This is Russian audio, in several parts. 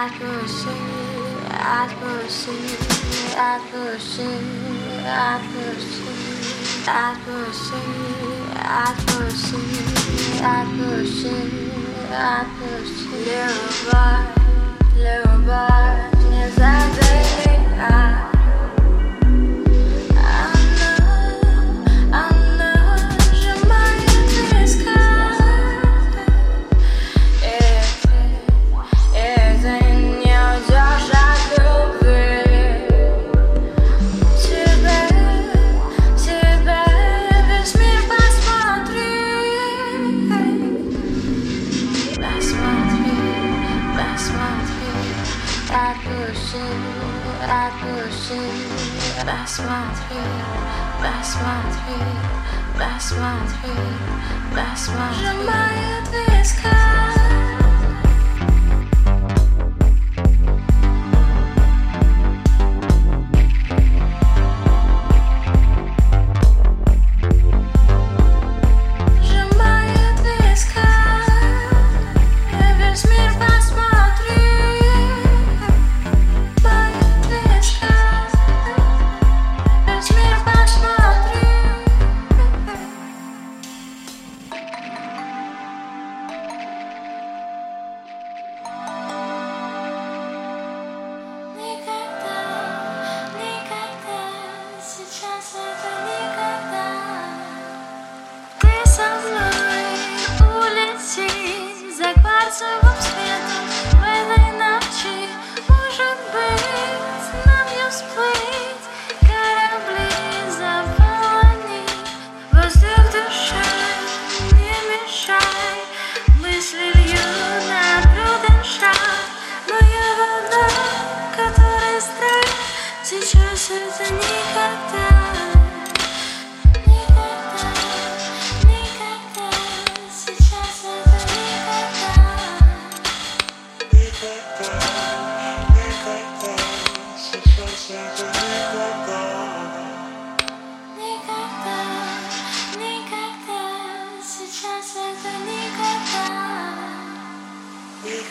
Любовь не задыхай. Она сжимает виска, и ты не уйдешь от любви. Тебе весь мир посмотри. Посмотри, сжимает виска. Кварцевым светом в этой ночи, может быть, нам не всплыть, корабли заполонить, воздух дышать, не мешай, мысли льют на трудный шаг, моя волна, которая страх, сейчас это никогда.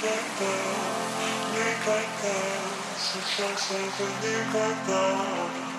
Никогда, сейчас это никогда.